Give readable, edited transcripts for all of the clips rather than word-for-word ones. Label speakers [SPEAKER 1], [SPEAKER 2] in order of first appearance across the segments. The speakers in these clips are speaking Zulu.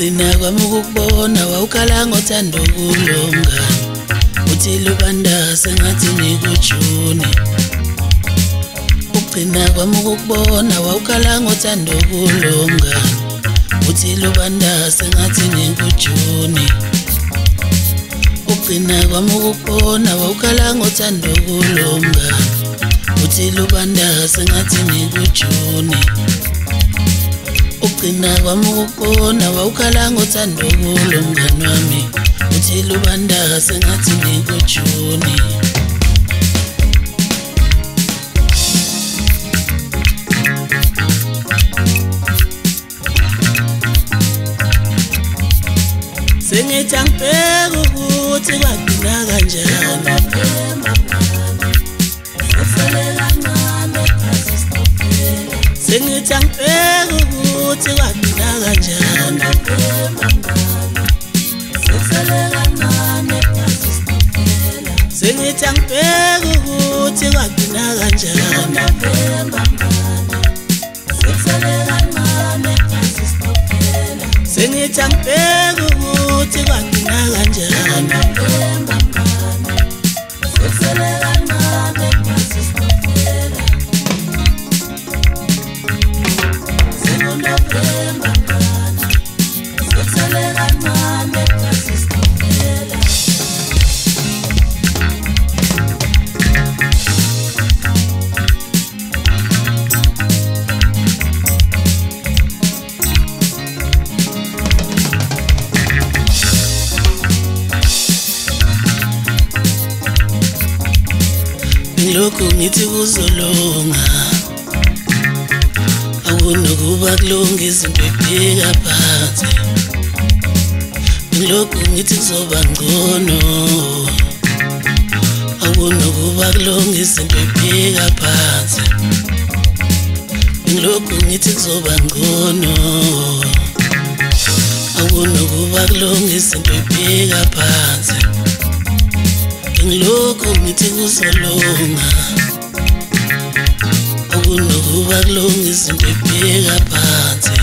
[SPEAKER 1] Ugcina kwami ukubona wawukhala ngothando kulonga uthi lubanda sengathi nikujuni. Ugcina kwami ukubona wawukhala ngothando kulonga uthi lubanda sengathi nikujuni. Ugcina kwami ukubona wawukhala ngothando kulonga uthi lubanda sengathi nikujuni. Ugcina kwami ukubona wawukhala ngothando kulomngani wami uthi lubanda sengathi nikujuni. Sengithi angibheke ukuthi kwagcina kanjani. Sengithi angibheke ukuthi kwagcina kanjani. Sengithi angibheke ukuthi kwagcina kanjani. Sengithi angibheke ukuthi kwagcina kanjani. Lokhu ngithi kuzolunga akunokuba kulunga izinto ebheka phansi. Lokhu ngithi kuzoba ngcono akunokuba kulunga izinto ebheka phansi. Lokhu ngithi kuzoba ngcono akunokuba kulunga izinto ebheka phansi. Lokhu ngithi kuzolunga akunokuba kulunga izinto ebheka phansi.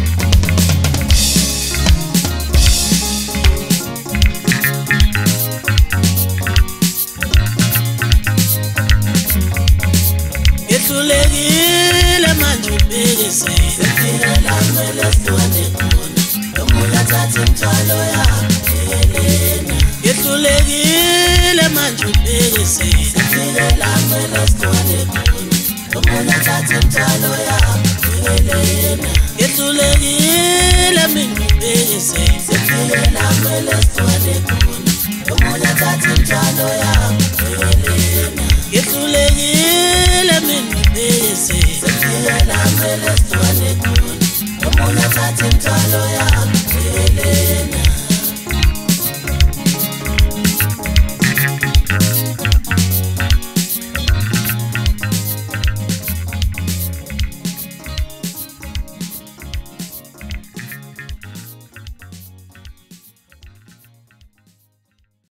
[SPEAKER 1] Ngihlulekile manje ubhekise sefika la kumele sihlukane khona nomunye athathe imithwalo yakhe Helena. Ngihlulekile manje ubhekise sefika la kumele sihlukane khona nomunye athathe imithwalo yakhe Helena. Ngihlulekile mina ubhekise sefika la kumele sihlukane khona nomunye athathe imithwalo yakhe Helena. Ngihlulekile mina ubhekise sefika la kumele sihlukane khona nomunye athathe imithwalo yakhe.